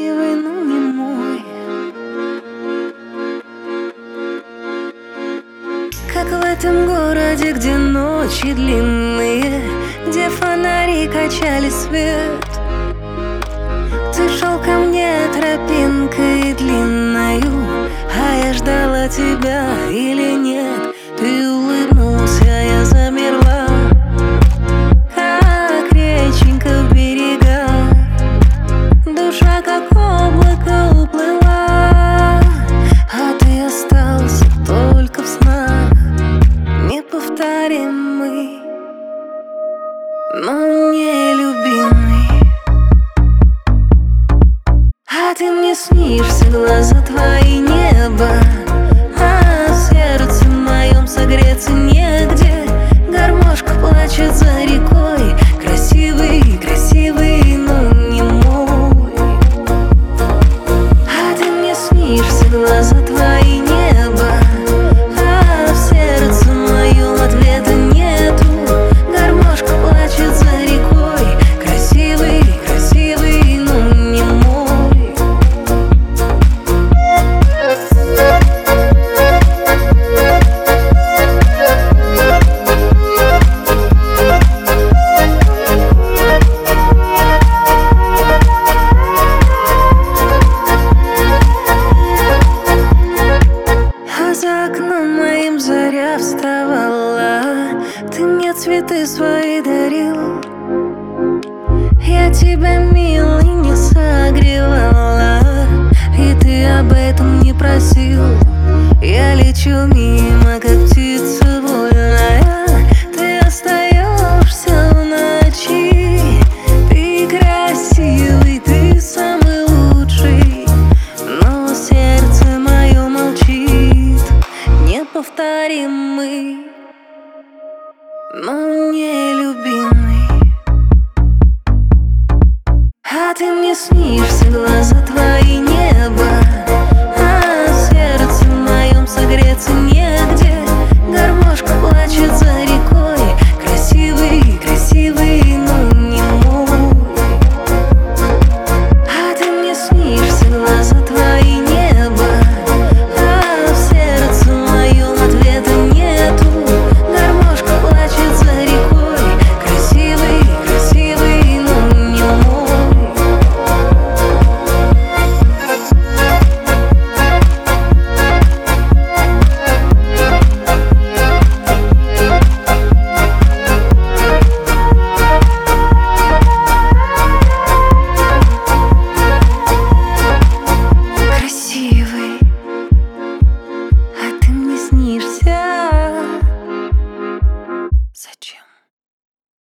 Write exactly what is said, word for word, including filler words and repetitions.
красивый, но не мой. Как в этом городе, где ночи длинные, где фонари качали свет. Ты шел ко мне тропинкой длинною, а я ждала тебя или нет. Ты улыбнулся, я замерла, как реченька в берегах. Душа как облако уплыла, а ты остался только в снах. Неповторимый, но нелюбимый. А ты мне снишься, глаза твои небо, а в сердце моем согреться негде. Гармошка плачет за рекой,